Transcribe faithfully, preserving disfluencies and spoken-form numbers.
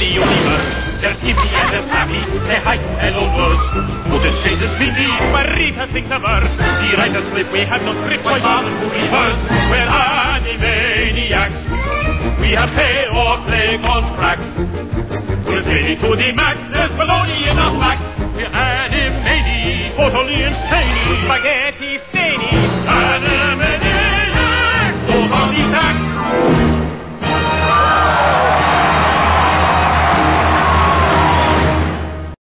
the universe. There's Skippy and there's Happy, say hi to Hello Nurse. Wooden chases Mindy, Marita thinks a verse. The writer's flip, we have no script, my father who rehearse. We're Animaniacs, we have pay-off play contracts. We're ready to the max, there's baloney in our facts. We're Animani, totally insane. Spaghetti